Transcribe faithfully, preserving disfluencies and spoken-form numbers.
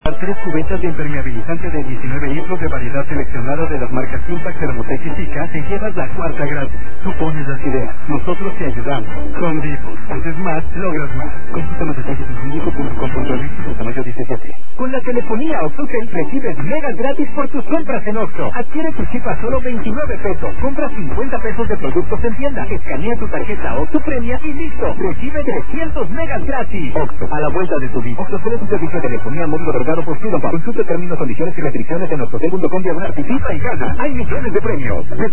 Tres cubetas de impermeabilizante de diecinueve litros de variedad seleccionada de las marcas Impact, Thermotec y Sika, te llevas la cuarta gratis. Tú pones las ideas, nosotros te ayudamos. Con Depot, haces más, logras más. Consulta más detalles en home depot punto com punto m x tamaño diecisiete. Con la telefonía OxoCell recibes megas gratis por tus compras en Oxxo. Adquiere tu chip a solo veintinueve pesos. Compra cincuenta pesos de productos en tienda. Escanea tu tarjeta Oxxo Premia y listo. Recibe trescientos megas gratis. Oxxo, a la vuelta de tu vida. OxxoCell es un servicio de telefonía móvil otorgado por Student Bank. Consulta términos, condiciones y restricciones en oxocell punto com diagonal. Participa y gana. Hay millones de premios.